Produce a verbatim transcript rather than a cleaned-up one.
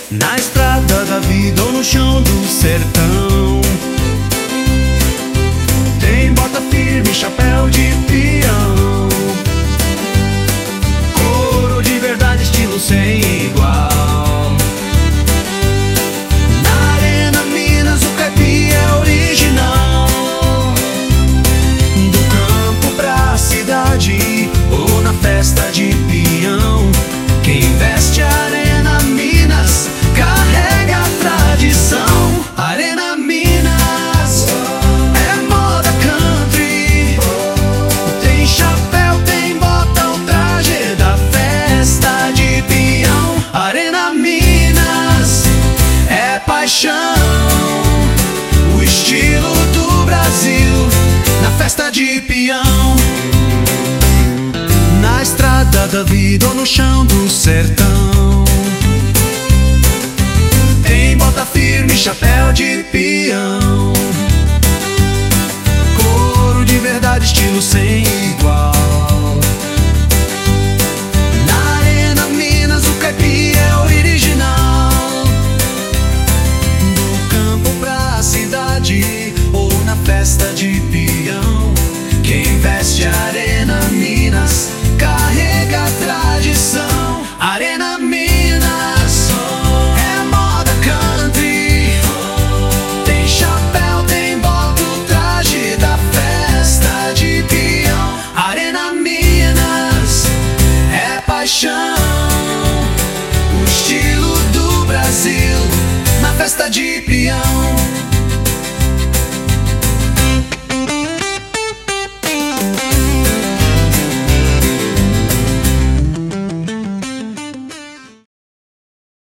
Na estrada da vida ou no chão do sertão, tem bota firme, chapéu de peão, couro de verdade, estilo sem igual. Na Arena Minas o caipira é original. Do campo pra cidade ou na festa de peão, quem veste a Arena Minas carrega a tradição. Arena Minas é moda country, tem chapéu, tem bota, o traje da festa de peão. Arena Minas é paixão, o estilo do Brasil na festa de peão. Na estrada da vida ou no chão do sertão, tem bota firme, chapéu de peão, couro de verdade, estilo sem igual. Na Arena Minas o caipira é original. Do campo pra cidade ou na festa de peão, quem veste a Arena Minas carrega a tradição. Arena Minas é moda country, tem chapéu, tem bota, o traje da festa de peão. Arena Minas é paixão, o estilo do Brasil na festa de peão.